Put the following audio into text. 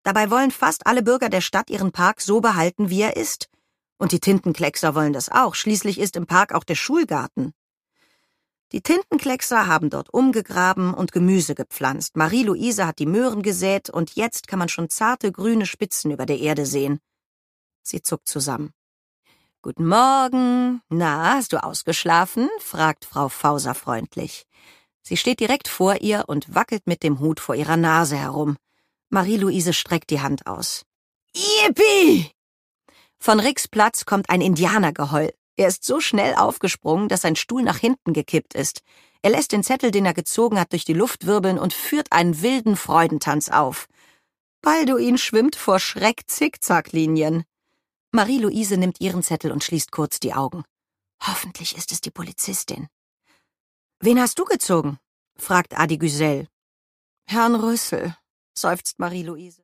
Dabei wollen fast alle Bürger der Stadt ihren Park so behalten, wie er ist. Und die Tintenkleckser wollen das auch. Schließlich ist im Park auch der Schulgarten. Die Tintenkleckser haben dort umgegraben und Gemüse gepflanzt. Marie-Luise hat die Möhren gesät und jetzt kann man schon zarte grüne Spitzen über der Erde sehen. Sie zuckt zusammen. »Guten Morgen. Na, hast du ausgeschlafen?« fragt Frau Fauser freundlich. Sie steht direkt vor ihr und wackelt mit dem Hut vor ihrer Nase herum. Marie-Luise streckt die Hand aus. »Yippie!« Von Ricks Platz kommt ein Indianergeheul. Er ist so schnell aufgesprungen, dass sein Stuhl nach hinten gekippt ist. Er lässt den Zettel, den er gezogen hat, durch die Luft wirbeln und führt einen wilden Freudentanz auf. Balduin schwimmt vor Schreck Zickzacklinien. Marie-Luise nimmt ihren Zettel und schließt kurz die Augen. Hoffentlich ist es die Polizistin. »Wen hast du gezogen?« fragt Adi Güsell. »Herrn Rüssel«, seufzt Marie-Luise.